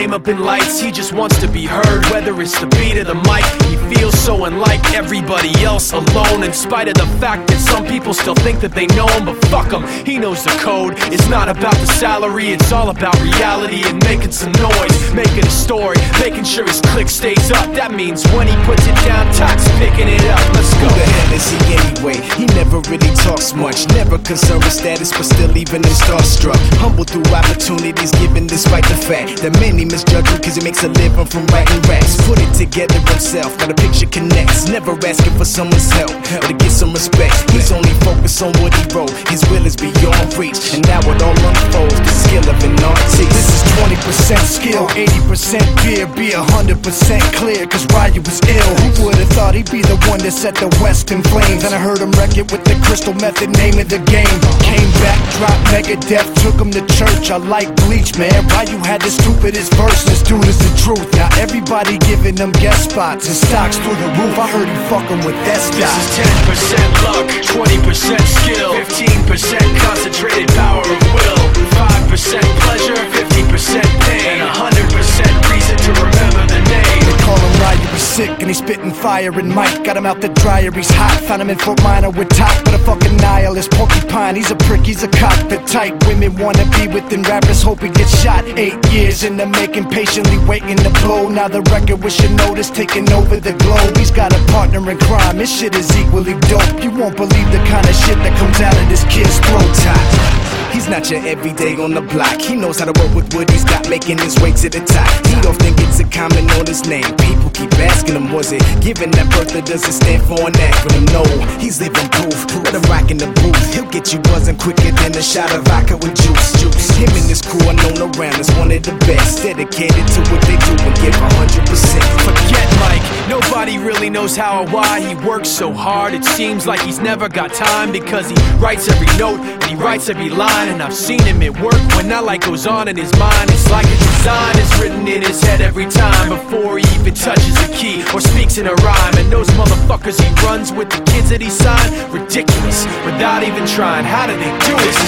name up in lights. He just wants to be heard, whether it's the beat of the mic. He feels so unlike everybody else, alone, in spite of the fact that some people still think that they know him. But fuck him, he knows the code. It's not about the salary, it's all about reality and making some noise, making a story, making sure his click stays up. That means when he puts it down, Tox picking it up. Let's go. Who the hell is he anyway? He never really talks much, never concerned with status, but still leaving him starstruck. Humble through opportunities given despite the fact that many misjudge him cause he makes a living from writing raps. Put it together himself, got a picture connects, never asking for someone's help or to get some respect. He's only focused on what he wrote, his will is beyond reach, and now it all unfolds, the skill of an artist. This is 20% skill, 80% fear, be 100% clear, cause Ryu was ill. Who would've thought he'd be the one that set the West in flames? And I heard him wreck it with the Crystal Method, name of the game. Came back, dropped Megadeth, took him to church. I like Bleach, man. Ryu had the stupidest verse, this dude is the truth. Now everybody giving them guest spots and stocks through the roof. I heard he fucking with that stock. This is 10% luck, 20% skill, 15% concentrated power of will, 5% pleasure, 50% pain, and 100% reason to remember the name. They call him Ryu, he's sick and he's spitting fire. And Mike got him out the dryer, he's hot. Found him in Fort Minor with top, but a fucking nihilist porcupine. He's a prick, he's a cockpit type. Women wanna be within rappers, hope he gets shot. 8 years in the making, patiently waiting to blow. Now the record with your notice taking over the globe. He's got a partner in crime, his shit is equally dope. You won't believe the kind of shit that comes out of this kid's throat. He's not your everyday on the block. He knows how to work with what he's got, making his way to the top. He don't think it's a comment on his name. People keep asking him, was it given that birth, or does it stand for an acronym? No, he's living proof. Let him rock in the booth. He'll get you buzzing quicker than a shot of vodka with juice. Him and his crew are known around as one of the best, dedicated to what they do and give 100%. Forget Mike, nobody really knows how or why he works so hard. It seems like he's never got time, because he writes every note and he writes every line. And I've seen him at work when that light goes on in his mind. It's like a design is written in his head every time, before he even touches a key or speaks in a rhyme. And those motherfuckers he runs with, the kids that he signed, ridiculous, without even trying. How do they do it? This is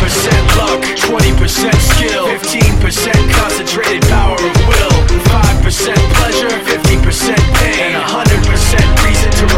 10% luck, 20% skill, 15% concentrated power of will, 5% pleasure, 50% pain, and 100% reason to